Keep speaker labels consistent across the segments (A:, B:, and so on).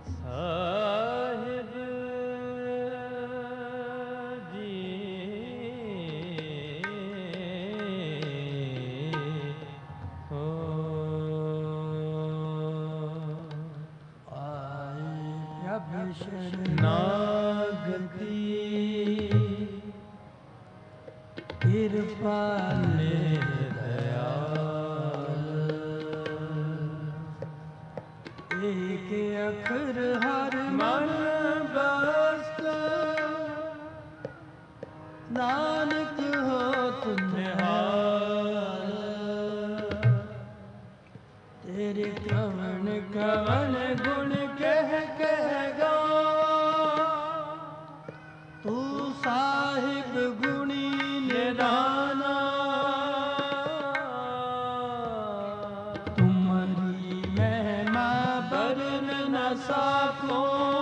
A: साहिब जी हो
B: आए
A: शरणागति
B: कृपा
A: ने दयाल
B: एक अखर हर
A: मन बसता
B: नानक हो
A: निहाल
B: तेरे कवन
A: कवन गुण कह गा
B: तू साहिब गुणी
A: निदाना
B: तुम्हारी महिमा
A: बरन न साको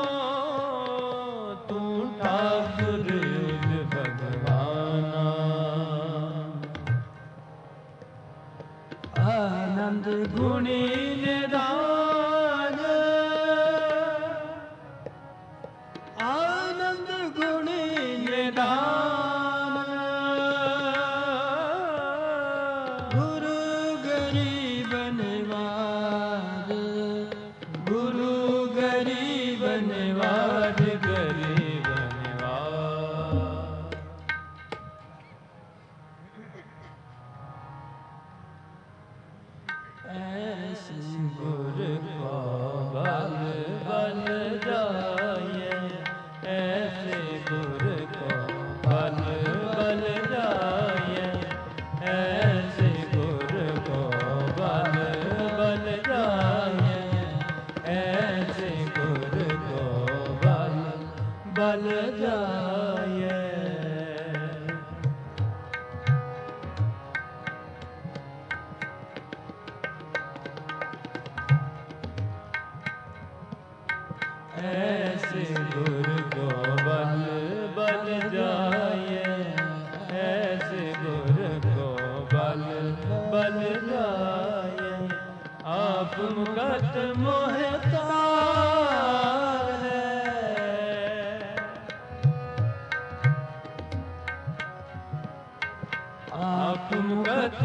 A: तू ठाकुर भगवाना
B: आनंद
A: गुणी निदान
B: आनंद गुणी
A: निदान
B: गुरु गरीब निवार
A: गुरु गरीब निवार गरीब निवार
B: ऐसे
A: गुर को बल बल जाए ऐसे गुर को बल बल जाए ऐसे गुर को बल बल जाए ऐसे गुर को बल बल जाए ऐसे गुर को बल बल जाए ऐसे गुर को बल बल जाए आप मुकत मोहतार है आप मुकत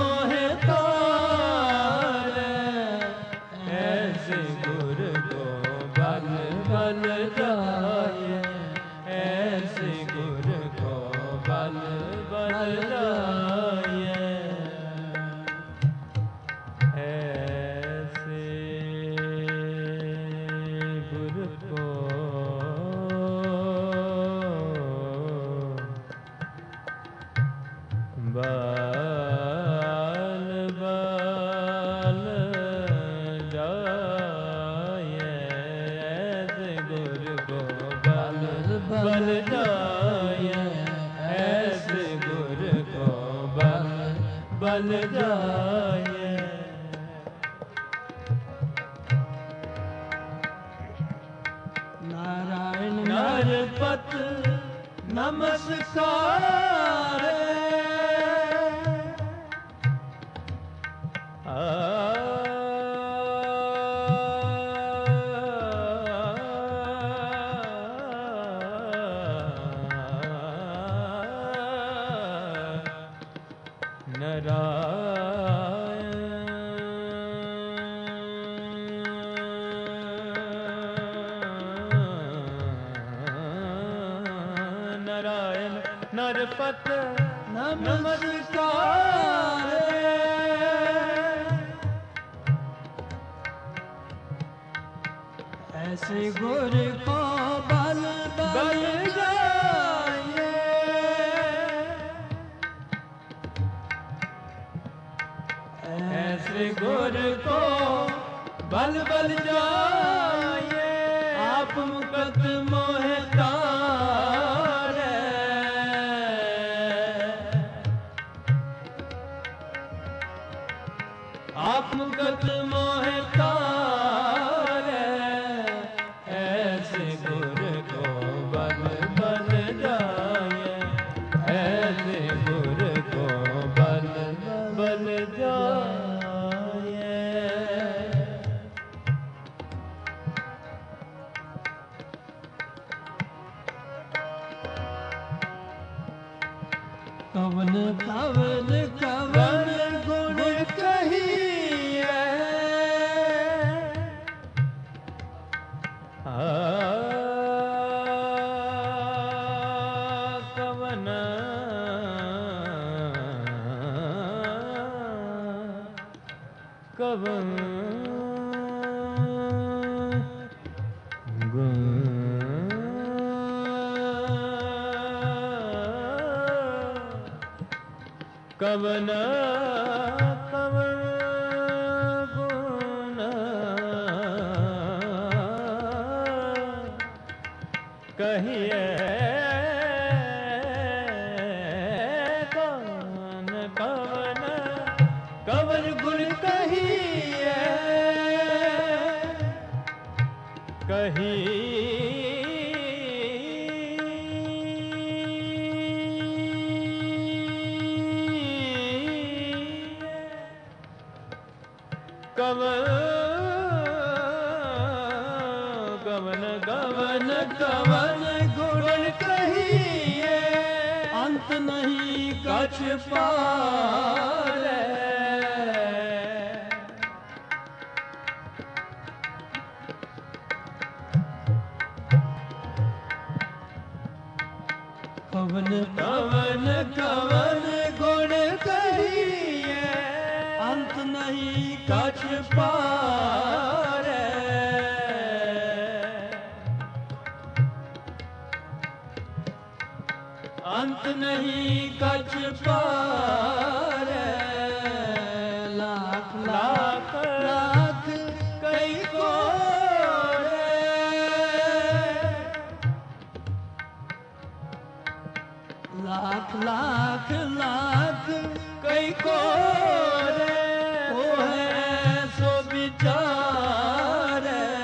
A: मोहतार है ऐसे गुर को बल बल जाए ऐसे गुर को बल बल जाए ऐसे गुर को बल बल जाए ऐसे गुर को बल बल जाए ऐसे गुर को बल बल जाए
B: नारायण
A: नरपत नमस्कार नारायण नरपत नमस्कार
B: ऐसे गुर को बल
A: बल जाए ऐसे गुर को बल बल जाए आप मुकत मोहतार आप मुकत मोहतार ऐसे गुर को बल बल जाए ऐसे गुर को बल बल जाए।
B: कवन कवन कवन गुण कहिए
A: कवन कवन कवन कवन गुण कहिए कवन कवन कवन गुण कहिए कवन कवन कवन
B: कवन गुण कहिए अंत नहीं कछ पारे कवन कवन कवन गुण कहिए अंत नहीं कछ पारे अंत नहीं कछ पारे लाख लाख लाख कई कोरे लाख लाख लाख कई कोरे ओ है सो विचार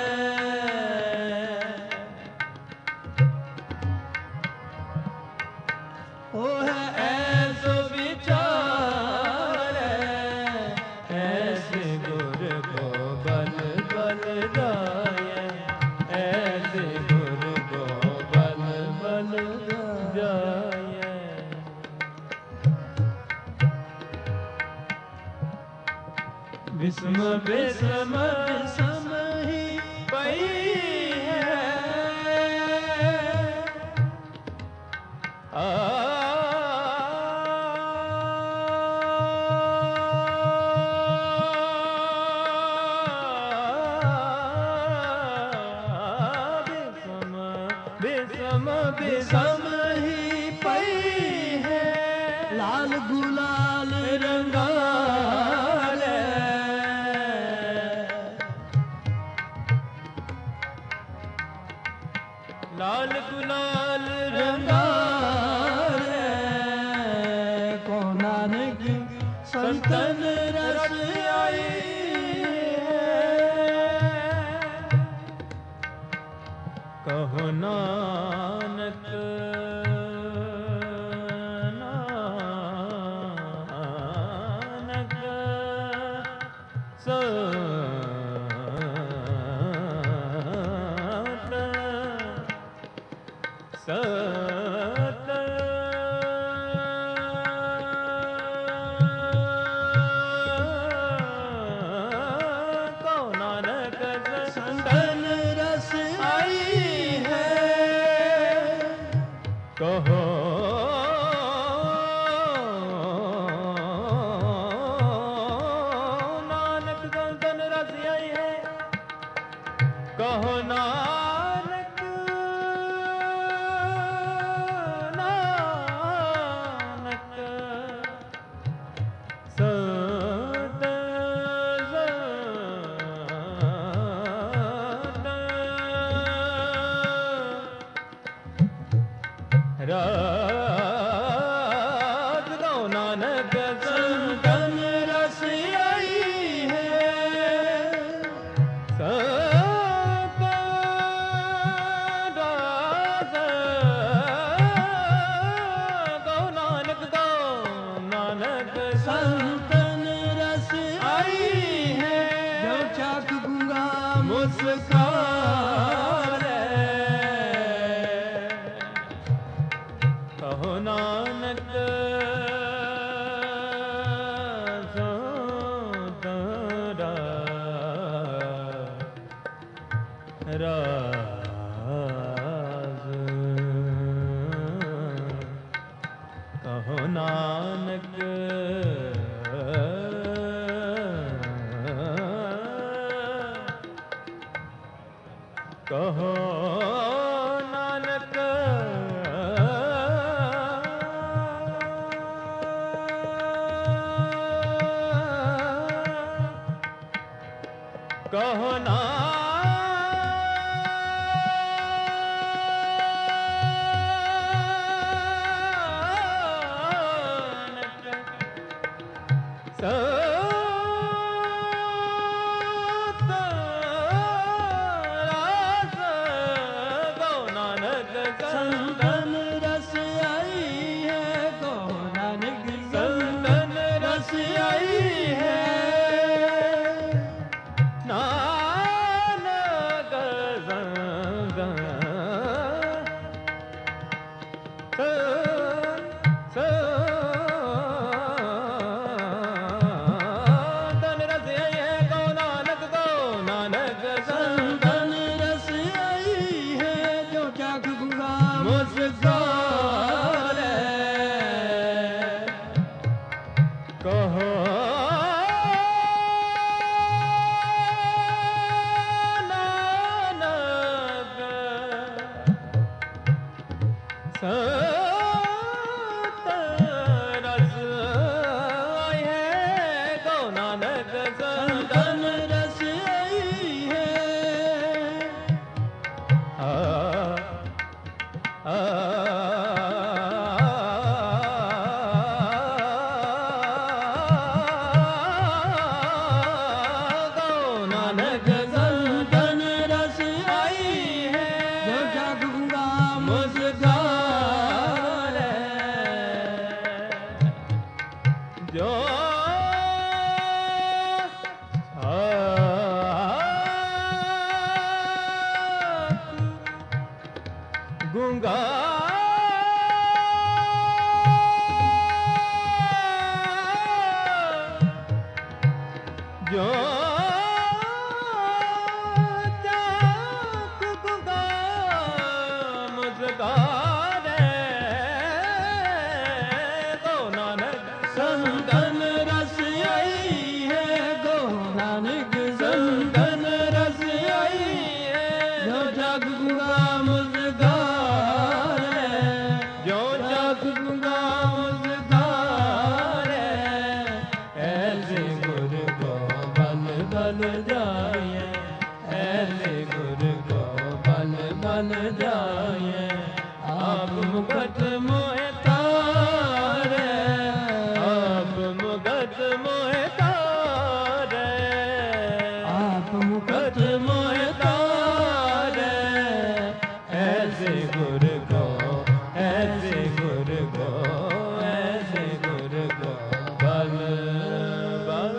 B: ओ है ऐसो विचार
A: ऐसे गुर को बल बल जाए ऐसे गुर को बल बल जाए विस्म विस्म
B: विषम ही
A: पई है
B: विषम ही पई है लाल गुलाल रंगाल
A: लाल गुलाल
B: रंगाल को नानक संतन रस आई
A: कहो नानक नानक सत को नानक
B: संतन रस आई है
A: कहो नानक संतन रस आई है कहो नानक नानक सत रात गौ नानक
B: संतन रस आई है
A: सत रात गौ नानक
B: संतन रस आई है जो चाक गुंगा मुस्कान
A: कहो नानक राज कहो नानक कहो नानक कहो
B: संतन रस आई है कहो नानक
A: संतन
B: रस आई है
A: नानक संतन रस आई है गो नानक
B: संतन रस आई है जो चाख गुंगा
A: मुस्कारे कहो नानक संत रस आई है गो नानक
B: संतन रस आई है
A: गो नानक
B: संतन रस आई है जो चाख गुंगा
A: मुस्कारे जो गूंगा जो चाक गूंगा मुस्कारे गो नानक
B: संतन रस आई है गो नानक संतन रस आई है जो जग गुंगा मुस्कारे
A: जो
B: जग गुंगा मुस्कारे ऐसे गुरु को बल बल जाए ऐसे गुरु को बल बल जाए आप मुकट मोहे तारे
A: आप मुगत मोहे तारे
B: आप मुकट मोहे तारे ऐसे गुरु को ऐसे गुरु को ऐसे गुरु को बल
A: बल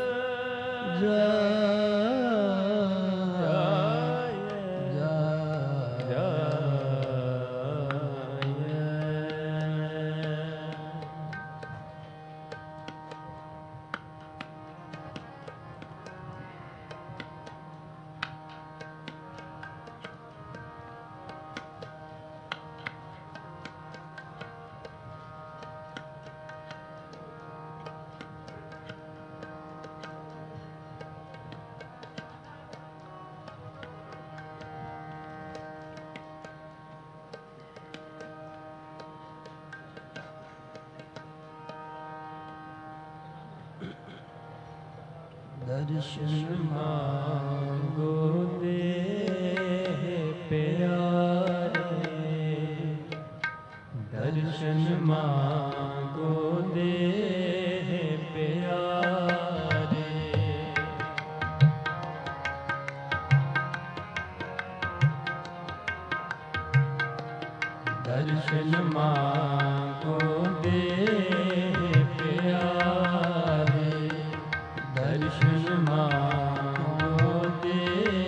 B: दर्शन मांगो दे प्यारे दर्शन मांगो दे प्यारे दर्शन मांगो दे प्यारे दर्शन मांगो दे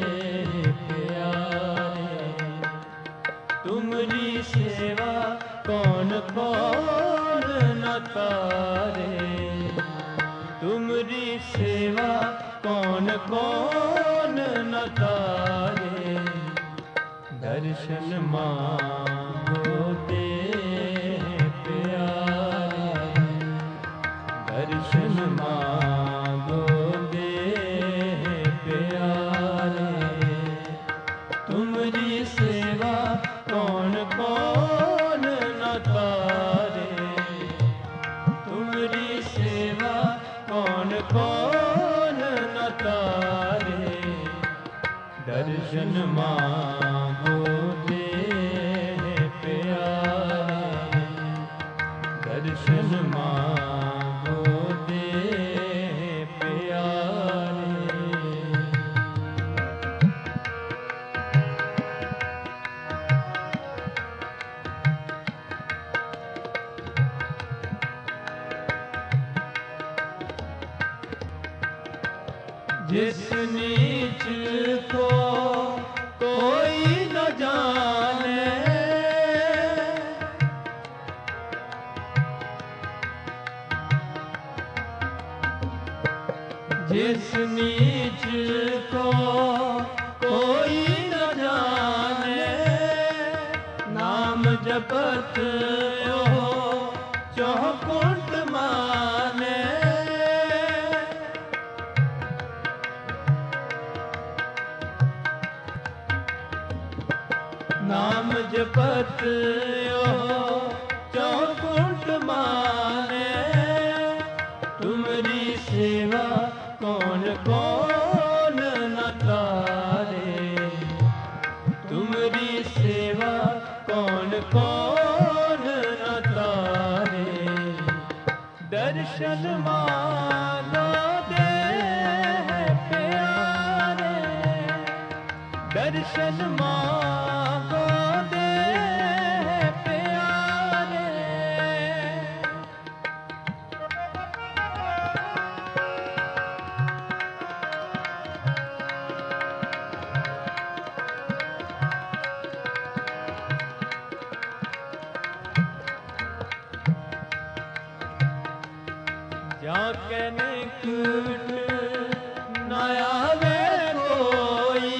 B: प्यारे तुमरी सेवा कौन कौन न तारे तुमरी सेवा कौन कौन न तारे
A: दर्शन मांगो दे प्यारे, दर्शन मांगो दे प्यारे। तुमरी सेवा कौन कौन न तारे, तुमरी सेवा कौन कौन न तारे। दर्शन मांगो दे प्यारे, दर्शन मांगो दे प्यारे। जिस नीच को कोई न जाने, जिस नीच को कोई न जाने। नाम जपत हो चौकुंठ माने, नाम जपत हो चौकुंठ माने। तुमरी सेवा कौन कौन न तारे, तुमरी सेवा कौन कौन न तारे। दर्शन मांगो दे प्यारे, दर्शन मांगो दे प्यारे। जाके निकट न आवे कोई,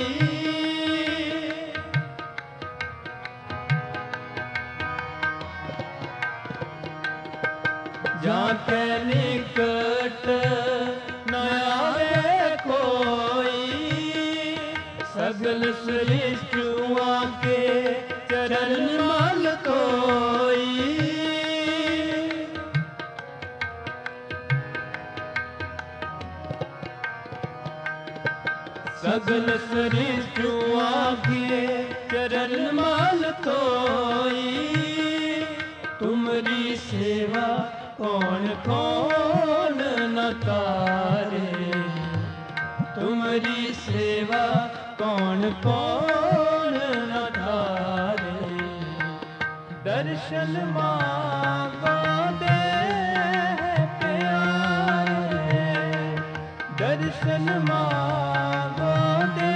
A: जाके निकट न आवे कोई। सगल सृष्टुआ के चरण मल कोई। सगल सृष्टुआ के चरण मल कोई। तुमरी सेवा कौन कौन न तारे, तुमरी सेवा कौन कौन न तारे। दर्शन मांगो दे प्यारे, दर्शन मांगो दे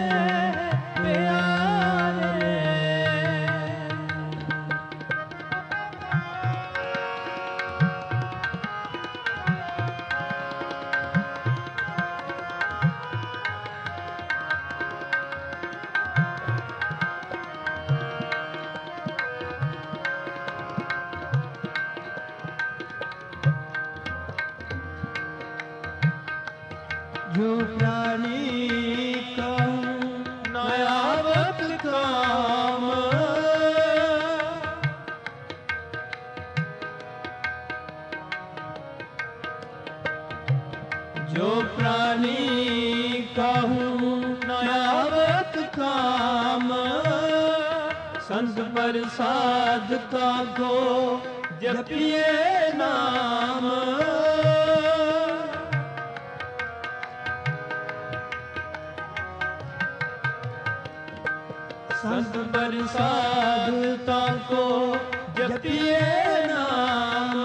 A: प्यारे। जो प्राणी का नयावत काम, जो प्राणी कहूँ नयावत काम। संत प्रसाद का को जपिए नाम। संत प्रसाद ताको जपिए नाम।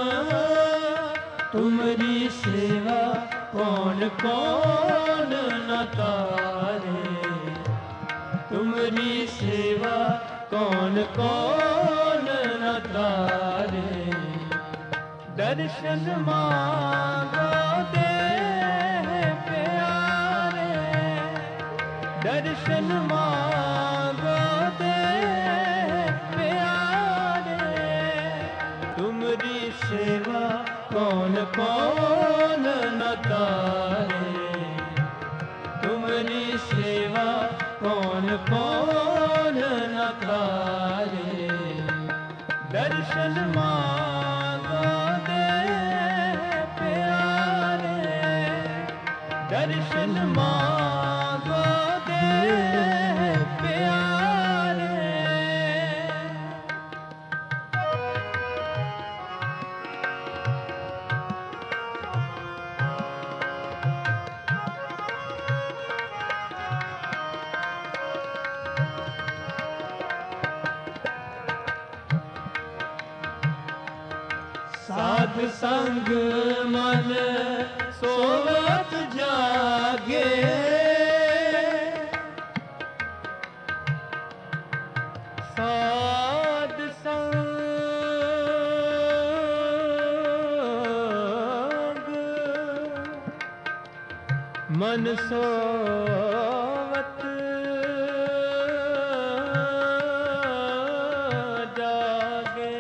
A: तुमरी सेवा कौन कौन न तारे, तुमरी सेवा कौन कौन न तारे। दर्शन मांगो दे प्यारे, दर्शन मांगो दे कौन कौन न तारे। तुमरी सेवा कौन कौन न तारे। दर्शन मांगो दे प्यारे। दर्शन मांगो दे प्यारे। साध संग मन सोवत जागे। साध संग मन सोवत जागे।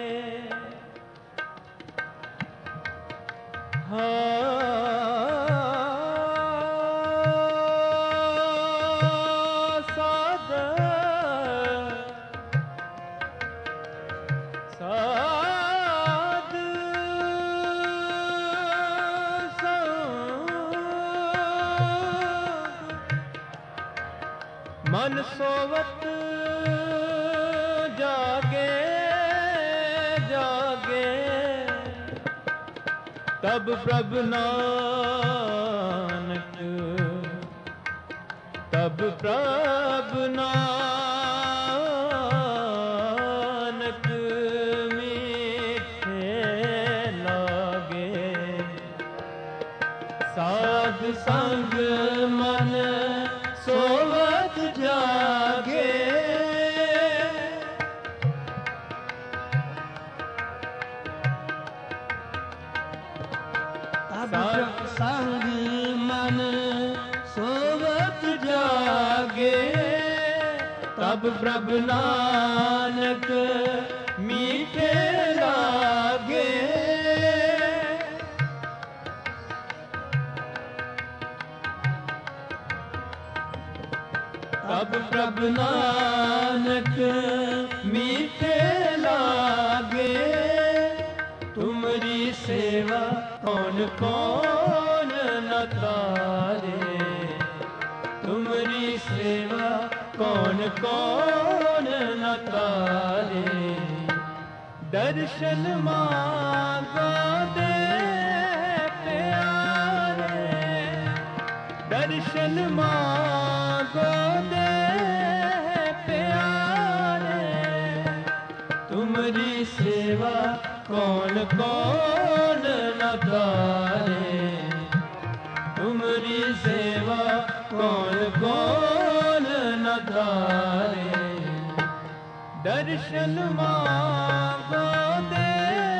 A: साध मन सोवत जागे जागे। तब प्रभु नानक तब प्रभु नानक मीठे लागे। साध संग मन सोवत जागे।
B: तब संग मन सोवत
A: जागे। तब प्रभु नानक मीठे लागे। तब प्रभु नानक मीठे लागे। तुमरी सेवा कौन कौन न तारे। तुमरी सेवा कौन कौन न तारे। दर्शन मांगो दे प्यारे। दर्शन मांगो दे प्यारे। तुमरी सेवा कौन कौन न तारे। तुमरी सेवा कौन कौन न तारे। दर्शन मांगो दे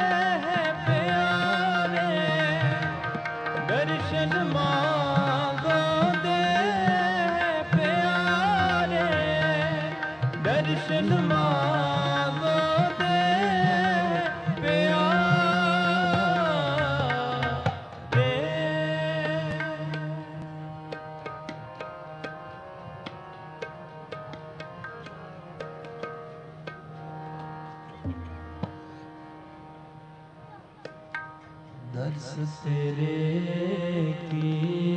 A: प्यारे। दर्शन मांगो दे प्यारे। दर्शन मांगो दे दर्श तेरे की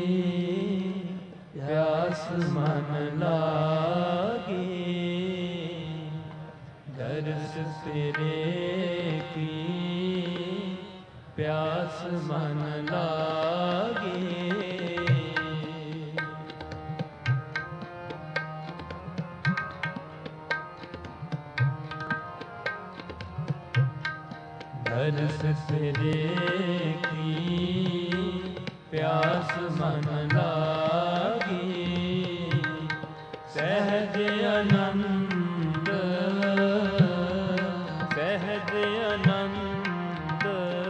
A: प्यास मन लागी। दर्श तेरे की प्यास मन लागी। दर्श तेरे की प्यास मन लागी। सहज आनंद सहज आनंद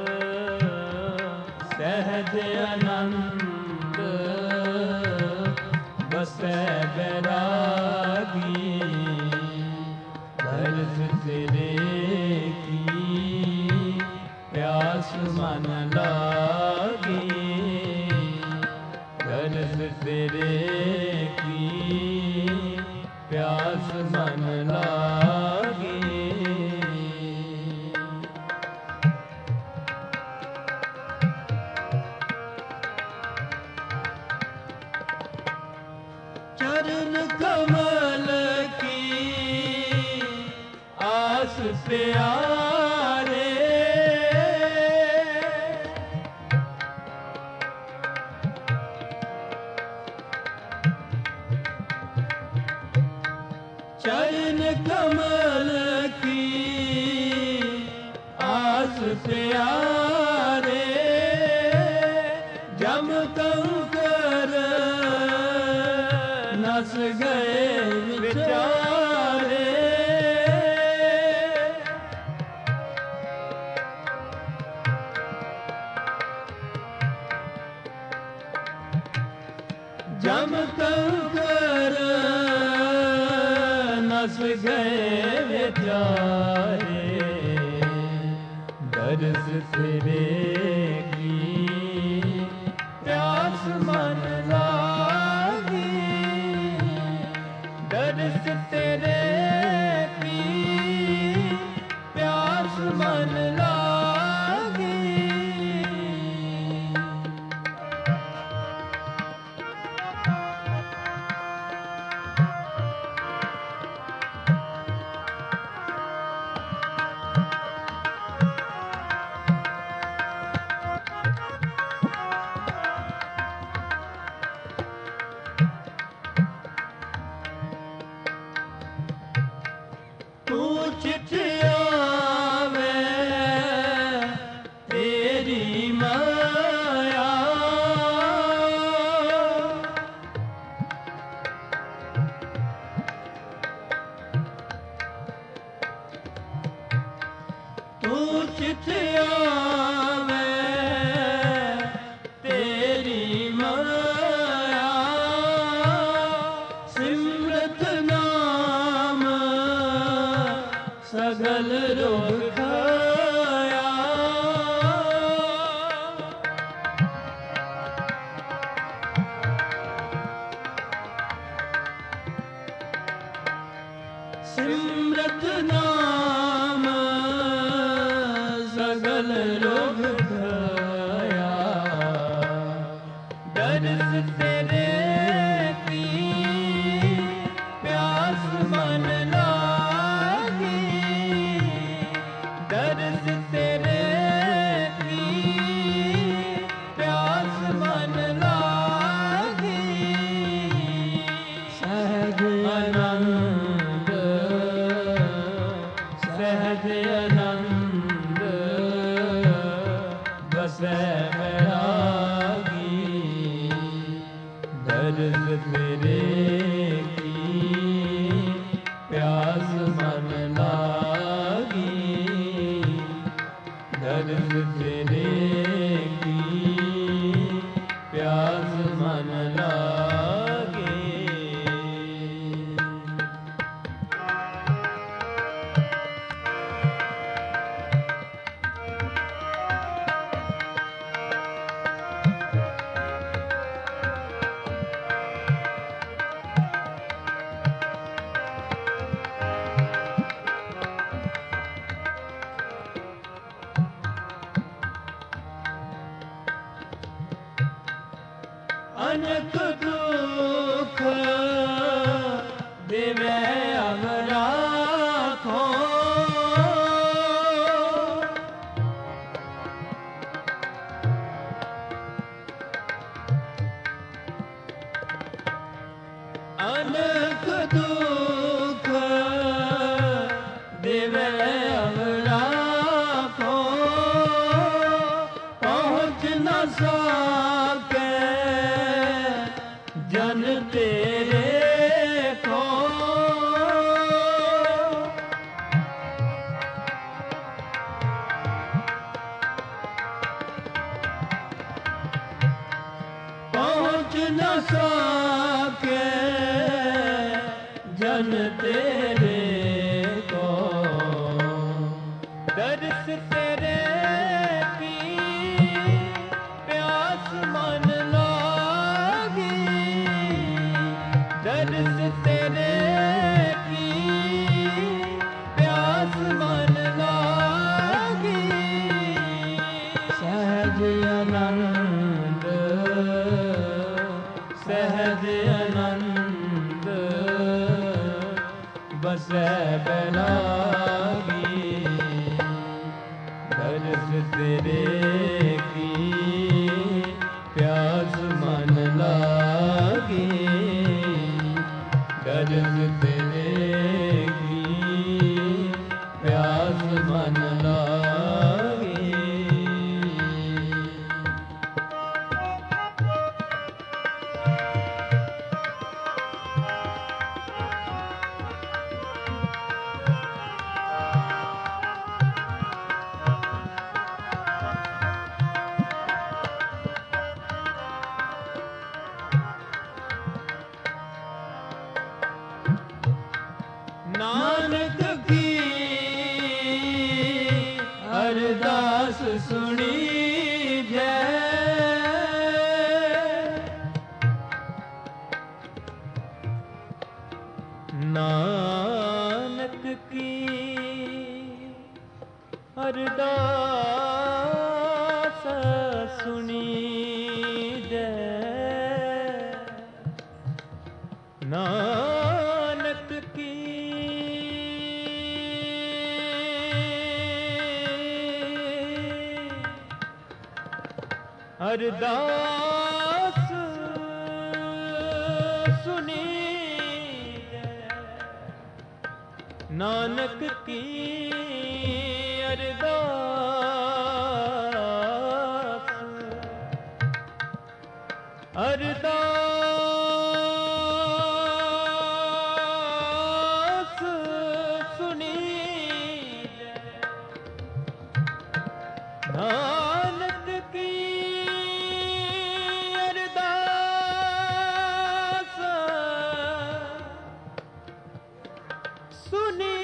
A: सहज आनंद बसै बैरागी। दर्श तेरे की प्यास मन लागी। प्यास मन लागी।
B: चरण कमल की
A: आस प्यारे
B: चरण कमल की
A: आस प्यारे
B: जम कंकर नस गए
A: विचारे
B: जम कंकर
A: नस गए बेचारे। दर्श तेरे की प्यास मन लागी। दर्श तेरे की प्यास मन लागी।
B: तू चिट्ठिया में तेरी माया तू चिट्ठिया में तेरी माया सिमरत नाम सगल रोग खाया। सिमरत नाम सगल रोग खाया।
A: दर्श तेरे की प्यास मन लागी। दर्श तेरे की प्यास मन लागी।
B: सहज
A: आनंद सहज आनंद बसै बैरागी। दर्द तेरे की प्यास मन लागी। दर्द तेरे की प्यास मन लागी।
B: अनक दुख देवे अमरा को अनक दुख देवे अमरा को पहुँच न सके जन तेरे को। पहुँच न सके जन तेरे को।
A: दर्श तेरे की प्यास मन लागी। दर्श तेरे बसै बैरागी दर्श तेरे की प्यास मन लागी दर्श तेरे की प्यास मन लागी। नानक की अरदास सुनी जय नानक की अरदास सुनी जय नानक की अरदास सुनी नानक की अरदास अरदास सुनी नानक की अरदास सुनी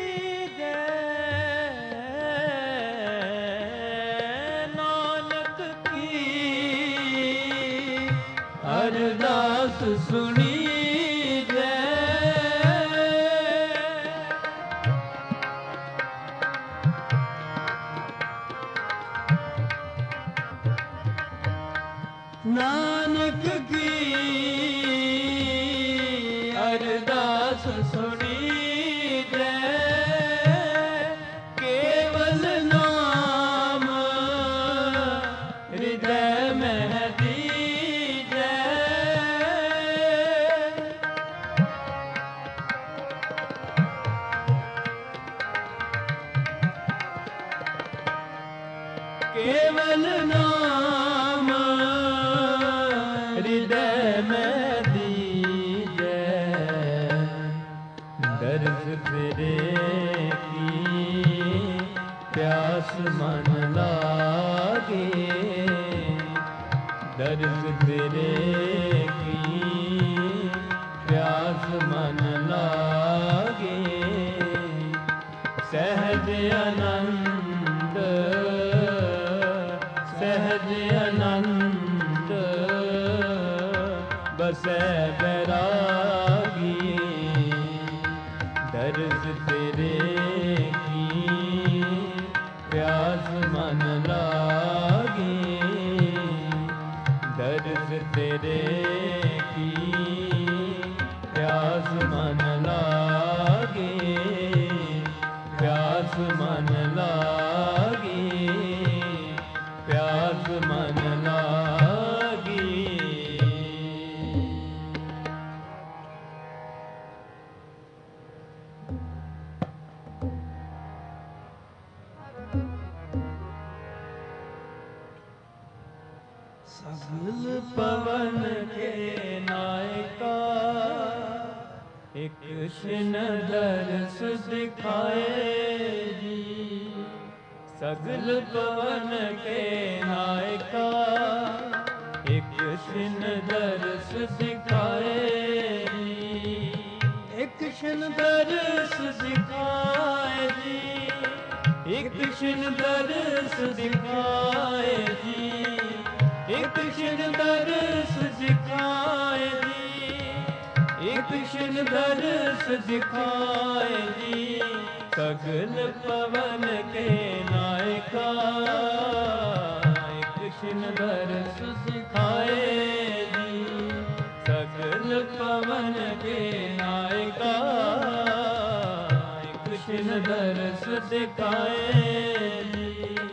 A: नानक की अरदास सुनी नानक की अरदास सुनी जय केवल नाम हृदय में दीजय केवल नाम हृदय में दीजय दर्श तेरे की प्यास मन लागे दर्श तेरे की प्यास मन लागे सहज आनंद सहज आनंद बसै बैरागी दर्श तेरे की प्यास मन लागी दर्श तेरे की प्यास मन लागी प्यास मन लागी प्यास मन लागी। सगल पवन के नायका एक कृष्ण दर्श दिखाए जी सगल पवन के नायका एक कृष्ण दर्श दिखाए जी एक कृष्ण दर्श दिखाए जी एक कृष्ण दर्श दिखाए जी एक कृष्ण दर्श दिखाए जी एक कृष्ण दर्श दिखाए जी सगल पवन के नायका एक कृष्ण दर्श दिखाए जी सगल पवन के नायका कृष्ण दरस दिखाए जी।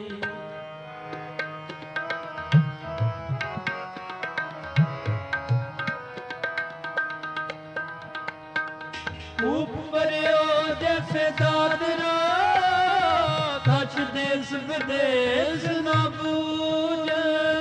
A: ऊपरियो जैसे दादरा कछ देश विदेश न बूझे।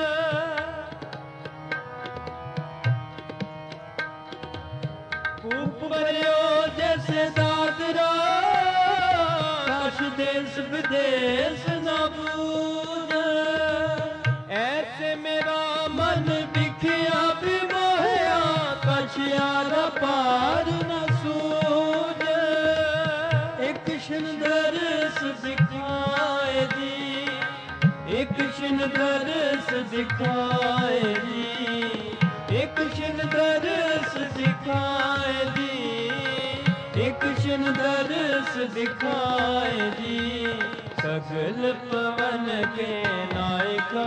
A: ऊपरियो जैसे दादरा कछ देश विदेश न बूझे। ऐसे मेरा मन बिखिया भी मोहया कछ यार पार न सूझे। एक कृष्ण दरस दिखाए जी, एक कृष्ण दरस दिखाए जी, एक कृष्ण दरस दिखाए जी, एक कृष्ण दरस दिखाए जी। सगल पवन के नायका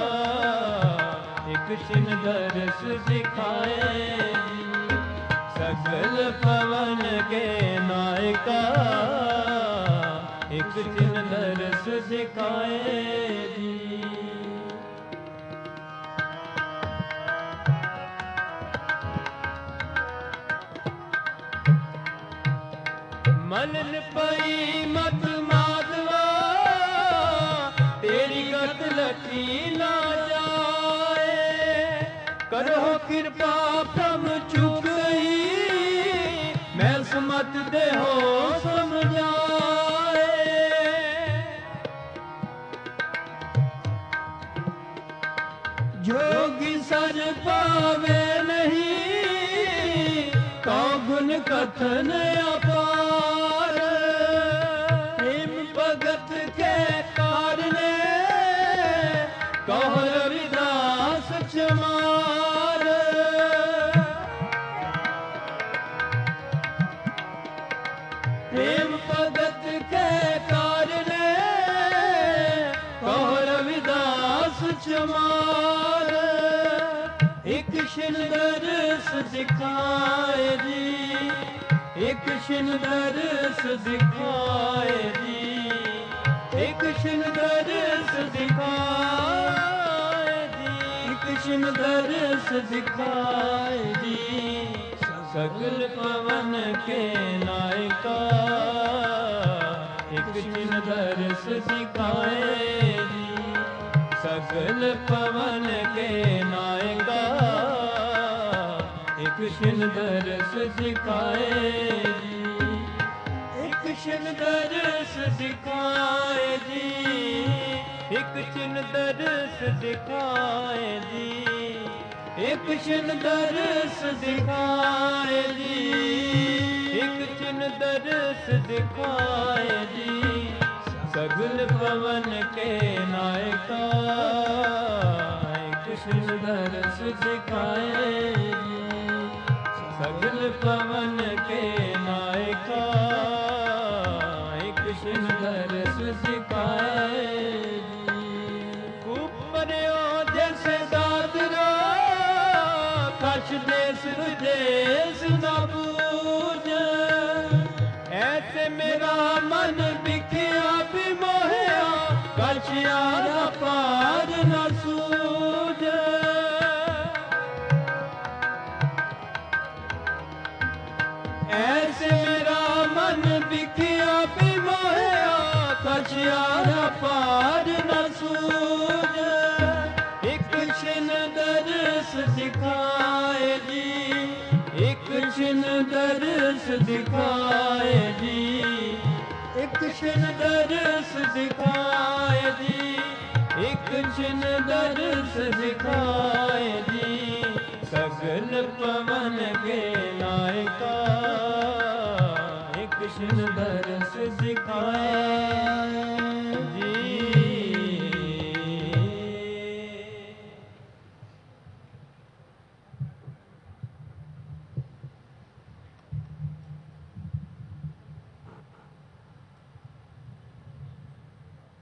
A: एक कृष्ण दरस दिखाए जी। सगल पवन के नायका एक कृष्ण दरस दिखाए जी। मलन पई मत माधवा तेरी गत लटी ना जाए। करो कृपा प्रम चुक गई मैं समत देहो समझाए। जोगी सर पावे नहीं तो गुण कथन अपार। प्रेम भगत के कारणे कहो रविदास चमार। प्रेम भगत के कारणे कहो रविदास चमार। एक कृष्ण दरस दिखाए जी, एक कृष्ण दरस दिखाए जी, एक कृष्ण दरस दिखाए जी, एक कृष्ण दरस दिखाए जी। सगल पवन के नायका एक कृष्ण दरस दिखाए जी। सगल पवन के नायका एक कृष्ण दरस दिखाए जी। एक कृष्ण दरस दिखाए जी, एक कृष्ण दरस दिखाए जी, एक कृष्ण दरस दिखाए जी, एक कृष्ण दरस दिखाए जी। सगल पवन के नायका कृष्ण दरस दिखाए जी। सगल पवन के नायका कृष्ण दरस दिखाए जी। ऊपरियो जैसे दादरा कछ देश विदेश न बूझे। ऐसे मेरा मन बिखिया भी मोहया कछ यार पार न सूझे। ऐसे मेरा मन बिखिया भी मोहया कछ यार पार न सूझे। एक कृष्ण दरस दिखाए जी, एक कृष्ण दरस दिखाए जी, एक कृष्ण दरस दिखाए जी, एक कृष्ण दरस दिखाए जी। सगल पवन के नायका एक कृष्ण दरस दिखाए जी।